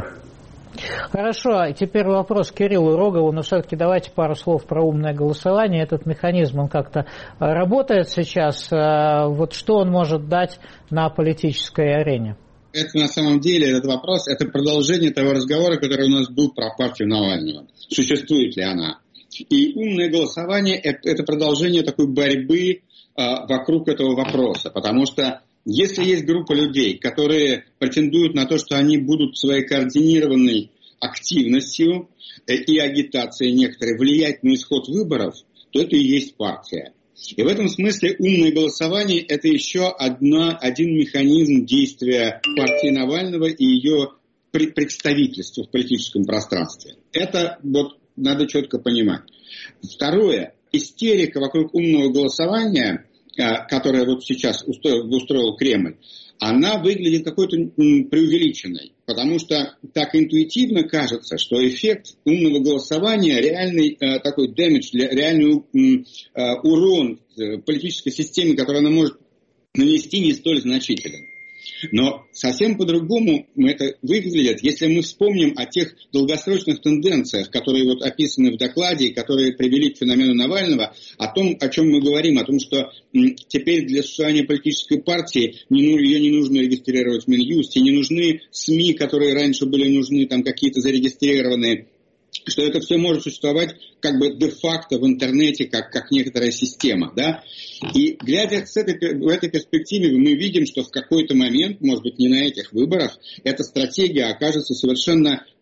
Хорошо, теперь вопрос к Кириллу Рогову, но все-таки давайте пару слов про умное голосование. Этот механизм, он как-то работает сейчас. Вот что он может дать на политической арене? Это на самом деле, этот вопрос, это продолжение того разговора, который у нас был про партию Навального. Существует ли она? И умное голосование – это продолжение такой борьбы вокруг этого вопроса, потому что если есть группа людей, которые претендуют на то, что они будут своей координированной активностью и агитацией некоторой влиять на исход выборов, то это и есть партия. И в этом смысле умное голосование – это еще одна, один механизм действия партии Навального и ее представительства в политическом пространстве. Это вот надо четко понимать. Второе. Истерика вокруг умного голосования, которая вот сейчас устроил, устроил Кремль, она выглядит какой-то преувеличенной, потому что так интуитивно кажется, что эффект умного голосования, реальный э, такой damage, реальный э, урон политической системе, который она может нанести, не столь значителен. Но совсем по-другому это выглядит, если мы вспомним о тех долгосрочных тенденциях, которые вот описаны в докладе, которые привели к феномену Навального, о том, о чем мы говорим, о том, что теперь для существования политической партии ее не нужно регистрировать в Минюсте, не нужны СМИ, которые раньше были нужны, там какие-то зарегистрированные, что это все может существовать как бы де-факто в интернете, как, как некоторая система, да. И глядя с этой, в этой перспективе, мы видим, что в какой-то момент, может быть, не на этих выборах, эта стратегия окажется совершенно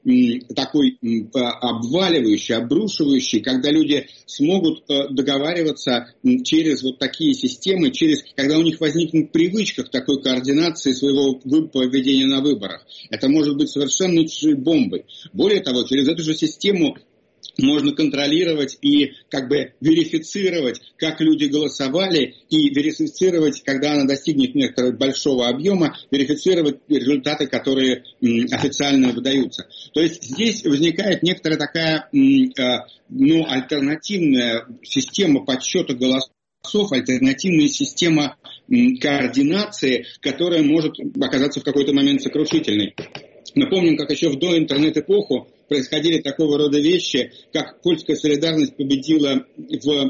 такой обваливающий, обрушивающий, когда люди смогут договариваться через вот такие системы, через, когда у них возникнет привычка к такой координации своего поведения на выборах. Это может быть совершенно чужой бомбой. Более того, через эту же систему можно контролировать и как бы верифицировать, как люди голосовали, и верифицировать, когда она достигнет некоторого большого объема, верифицировать результаты, которые м, официально выдаются. То есть здесь возникает некоторая такая м, э, ну, альтернативная система подсчета голосов, альтернативная система м, координации, которая может оказаться в какой-то момент сокрушительной. Мы помним, как еще в доинтернет-эпоху происходили такого рода вещи, как польская солидарность победила в,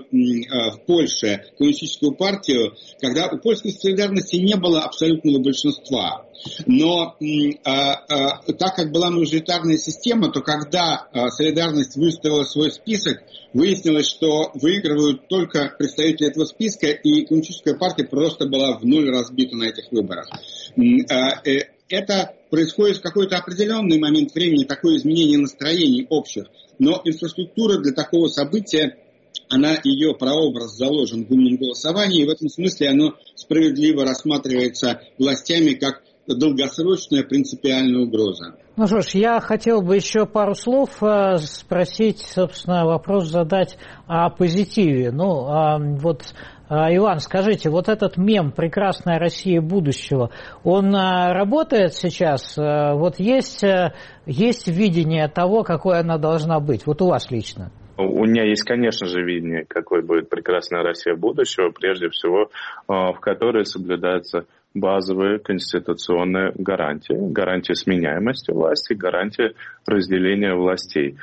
в Польше коммунистическую партию, когда у польской солидарности не было абсолютного большинства. Но а, а, так как была мажоритарная система, то когда а, солидарность выставила свой список, выяснилось, что выигрывают только представители этого списка, и коммунистическая партия просто была в ноль разбита на этих выборах. А, э, Это происходит в какой-то определенный момент времени, такое изменение настроений общих. Но инфраструктура для такого события, она, ее прообраз заложен в умном голосовании, и в этом смысле оно справедливо рассматривается властями как долгосрочная принципиальная угроза. Ну что ж, я хотел бы еще пару слов спросить, собственно, вопрос задать о позитиве. Ну, вот, Иван, скажите, вот этот мем «Прекрасная Россия будущего», он работает сейчас? Вот есть, есть видение того, какой она должна быть? Вот у вас лично. У меня есть, конечно же, видение, какой будет прекрасная Россия будущего, прежде всего, в которой соблюдаются базовые конституционные гарантии, гарантии сменяемости власти, гарантии разделения властей.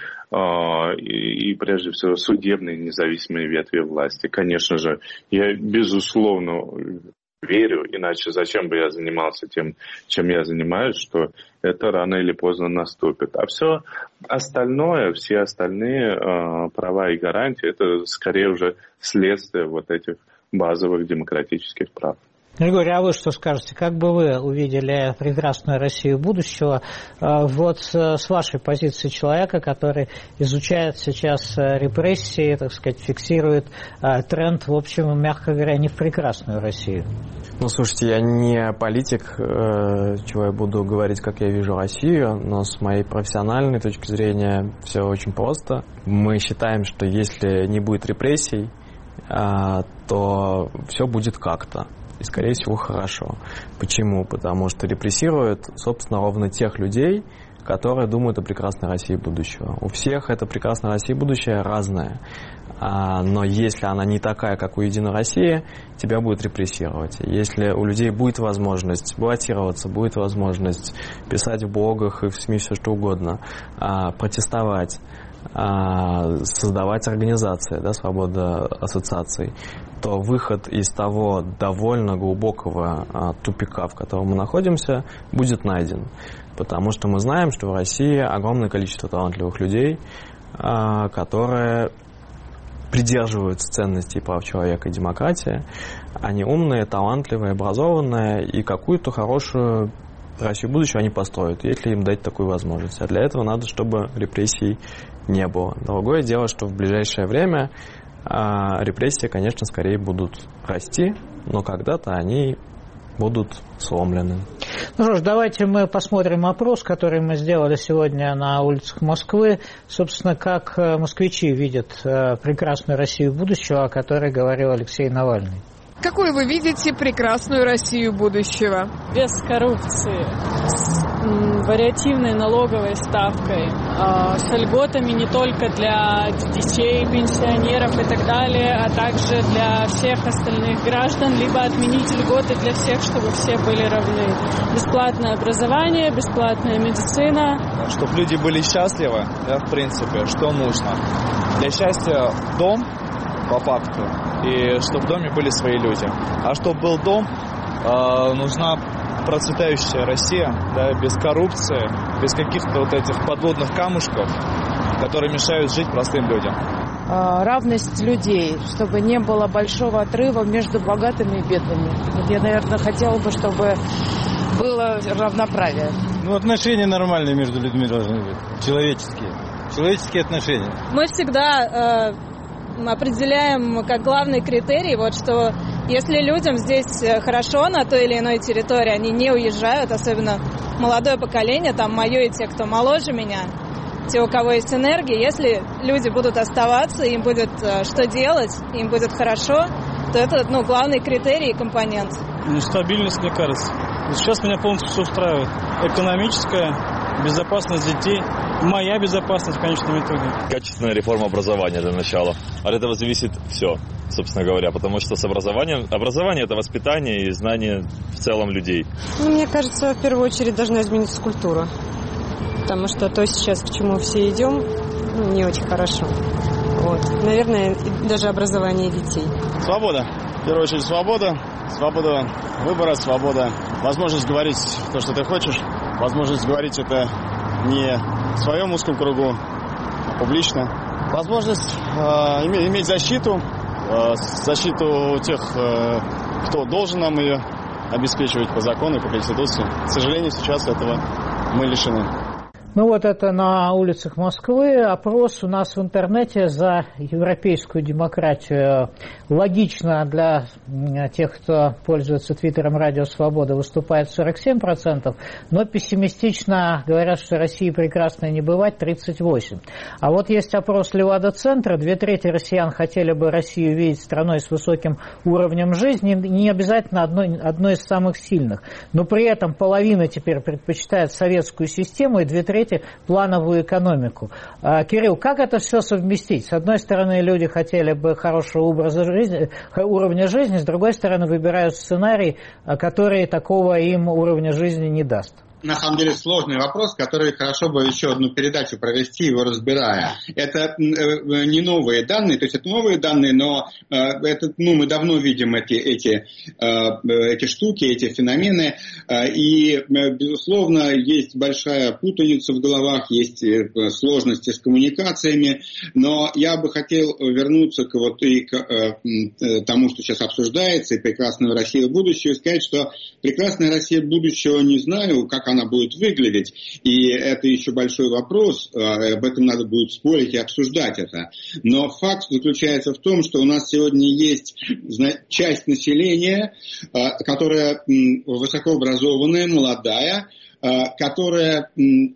И, и прежде всего, судебные независимые ветви власти. Конечно же, я, безусловно, верю, иначе зачем бы я занимался тем, чем я занимаюсь, что это рано или поздно наступит. А все остальное, все остальные э, права и гарантии, это скорее уже следствие вот этих базовых демократических прав. Григорий, а вы что скажете? Как бы вы увидели прекрасную Россию будущего вот с вашей позиции человека, который изучает сейчас репрессии, так сказать, фиксирует тренд, в общем, мягко говоря, не в прекрасную Россию? Ну, слушайте, я не политик, чего я буду говорить, как я вижу Россию, но с моей профессиональной точки зрения все очень просто. Мы считаем, что если не будет репрессий, то все будет как-то. И, скорее всего, хорошо. Почему? Потому что репрессируют, собственно, ровно тех людей, которые думают о прекрасной России будущего. У всех эта прекрасная Россия будущее разная. Но если она не такая, как у Единой России, тебя будут репрессировать. Если у людей будет возможность баллотироваться, будет возможность писать в блогах и в СМИ все что угодно, протестовать, создавать организации, да, свобода ассоциаций, то выход из того довольно глубокого а, тупика, в котором мы находимся, будет найден. Потому что мы знаем, что в России огромное количество талантливых людей, а, которые придерживаются ценностей прав человека и демократии. Они умные, талантливые, образованные, и какую-то хорошую Россию будущего они построят, если им дать такую возможность. А для этого надо, чтобы репрессий не было. Другое дело, что в ближайшее время а, репрессии, конечно, скорее будут расти, но когда-то они будут сломлены. Ну что ж, давайте мы посмотрим опрос, который мы сделали сегодня на улицах Москвы. Собственно, как москвичи видят прекрасную Россию будущего, о которой говорил Алексей Навальный. Какой вы видите прекрасную Россию будущего? Без коррупции, с м, вариативной налоговой ставкой, э, с льготами не только для детей, пенсионеров и так далее, а также для всех остальных граждан, либо отменить льготы для всех, чтобы все были равны. Бесплатное образование, бесплатная медицина. Чтобы люди были счастливы, да, в принципе, что нужно? Для счастья дом, по факту, и чтобы в доме были свои люди. А чтобы был дом, э, нужна процветающая Россия, да, без коррупции, без каких-то вот этих подводных камушков, которые мешают жить простым людям. Равность людей, чтобы не было большого отрыва между богатыми и бедными. Вот я, наверное, хотела бы, чтобы было равноправие. Ну, отношения нормальные между людьми должны быть. Человеческие. Человеческие отношения. Мы всегда э, определяем как главный критерий, вот что если людям здесь хорошо на той или иной территории, они не уезжают, особенно молодое поколение, там мое и те, кто моложе меня, те, у кого есть энергия, если люди будут оставаться, им будет э, что делать, им будет хорошо, то это, ну, главный критерий и компонент. Ну, стабильность, мне кажется. Сейчас меня полностью все устраивает. Экономическая, безопасность детей, моя безопасность в конечном итоге. Качественная реформа образования для начала. От этого зависит все, собственно говоря, потому что с образованием... Образование – это воспитание и знание в целом людей. Ну, мне кажется, в первую очередь должна измениться культура. Потому что то сейчас, к чему все идем, ну, не очень хорошо. Вот. Наверное, даже образование детей. Свобода. В первую очередь свобода. Свобода выбора, свобода. Возможность говорить то, что ты хочешь. Возможность говорить это не в своем узком кругу, а публично. Возможность э, иметь, иметь защиту. Э, защиту тех, э, кто должен нам ее обеспечивать по закону и по Конституции. К сожалению, сейчас этого мы лишены. Ну вот это на улицах Москвы. Опрос у нас в интернете за европейскую демократию. Логично для тех, кто пользуется твиттером «Радио Свобода», выступает сорок семь процентов, но пессимистично говорят, что России прекрасной не бывать, тридцать восемь процентов. А вот есть опрос Левада-центра. Две трети россиян хотели бы Россию видеть страной с высоким уровнем жизни, не обязательно одной, одной из самых сильных. Но при этом половина теперь предпочитает советскую систему и две трети плановую экономику. Кирилл, как это все совместить? С одной стороны, люди хотели бы хорошего образа жизни, уровня жизни, с другой стороны, выбирают сценарий, который такого им уровня жизни не даст. На самом деле сложный вопрос, который хорошо бы еще одну передачу провести, его разбирая. Это не новые данные, то есть это новые данные, но это, ну, мы давно видим эти, эти, эти штуки, эти феномены, и, безусловно, есть большая путаница в головах, есть сложности с коммуникациями, но я бы хотел вернуться к, вот, и к тому, что сейчас обсуждается, и прекрасную Россию будущего, и сказать, что прекрасная Россия будущего не знаю, как она будет выглядеть, и это еще большой вопрос, об этом надо будет спорить и обсуждать это. Но факт заключается в том, что у нас сегодня есть часть населения, которая высокообразованная, молодая, которая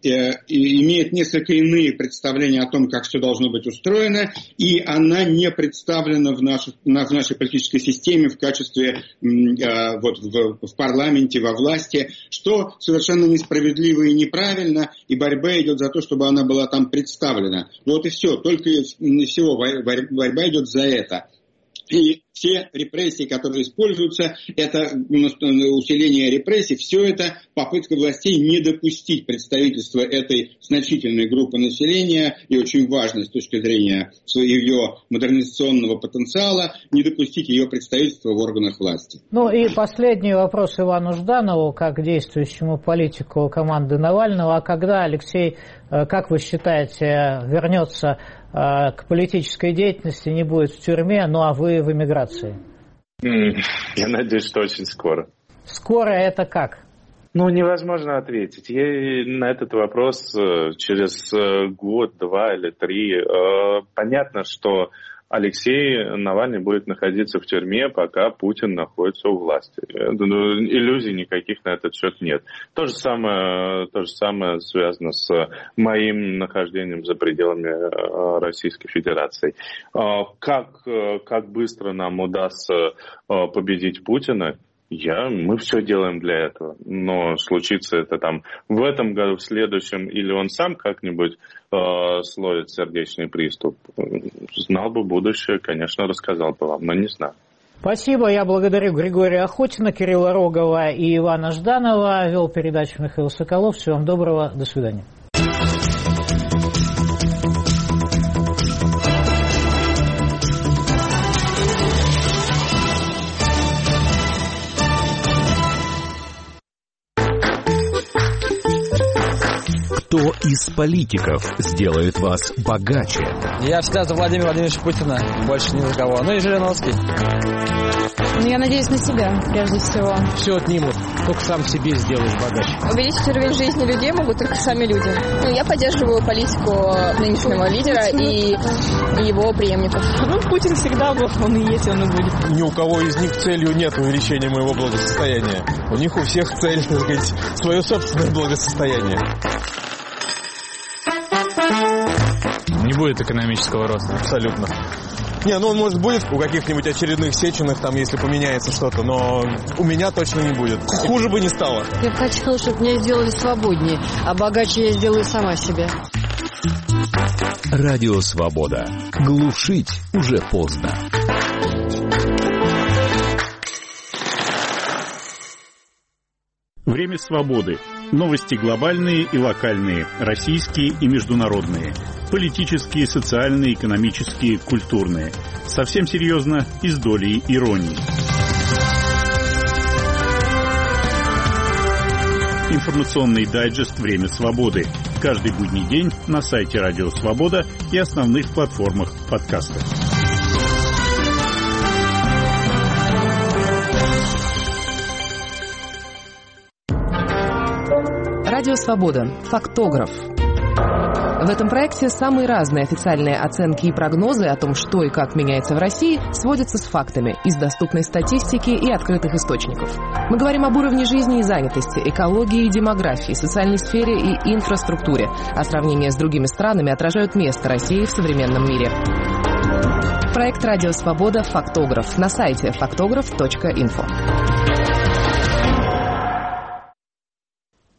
имеет несколько иные представления о том, как все должно быть устроено, и она не представлена в нашей, в нашей политической системе в качестве вот, в, в парламенте, во власти, что совершенно несправедливо и неправильно, и борьба идет за то, чтобы она была там представлена. Вот и все, только и всего борьба идет за это. И все репрессии, которые используются, это усиление репрессий, все это попытка властей не допустить представительства этой значительной группы населения, и очень важно с точки зрения ее модернизационного потенциала, не допустить ее представительства в органах власти. Ну и последний вопрос Ивану Жданову, как действующему политику команды Навального. А когда, Алексей, как вы считаете, вернется к политической деятельности, не будет в тюрьме, ну а вы в эмиграции? Я надеюсь, что очень скоро. Скоро это как? Ну, невозможно ответить. Я на этот вопрос через год, два или три. Понятно, что Алексей Навальный будет находиться в тюрьме, пока Путин находится у власти. Иллюзий никаких на этот счет нет. То же самое, то же самое связано с моим нахождением за пределами Российской Федерации. Как, как быстро нам удастся победить Путина? Я, мы все делаем для этого, но случится это там в этом году, в следующем, или он сам как-нибудь э, словит сердечный приступ. Знал бы будущее, конечно, рассказал бы вам, но не знаю. Спасибо, я благодарю Григория Охотина, Кирилла Рогова и Ивана Жданова. Вел передачу Михаил Соколов. Всего вам доброго, до свидания. Кто из политиков сделает вас богаче? Я всегда за Владимира Владимировича Путина, больше ни за кого. Ну и Жириновский. Ну, я надеюсь на себя, прежде всего. Все отнимут, только сам себе сделаешь богаче. Увеличить уровень жизни людей могут только сами люди. Ну, я поддерживаю политику нынешнего лидера и его преемников. Ну, Путин всегда был, он и есть, он и будет. Ни у кого из них целью нет увеличения моего благосостояния. У них у всех цель, так сказать, свое собственное благосостояние. Не будет экономического роста. Абсолютно. Не, ну он, может, будет у каких-нибудь очередных Сеченых, там, если поменяется что-то, но у меня точно не будет. Хуже бы не стало. Я бы хотела, чтобы меня сделали свободнее, а богаче я сделаю сама себе. Радио Свобода. Глушить уже поздно. Время свободы. Новости глобальные и локальные, российские и международные. Политические, социальные, экономические, культурные. Совсем серьезно и с долей иронии. Информационный дайджест «Время свободы». Каждый будний день на сайте Радио Свобода и основных платформах подкастов. Радио Свобода. Фактограф. В этом проекте самые разные официальные оценки и прогнозы о том, что и как меняется в России, сводятся с фактами из доступной статистики и открытых источников. Мы говорим об уровне жизни и занятости, экологии и демографии, социальной сфере и инфраструктуре, а сравнения с другими странами отражают место России в современном мире. Проект «Радио Свобода. Фактограф» на сайте фактограф точка инфо.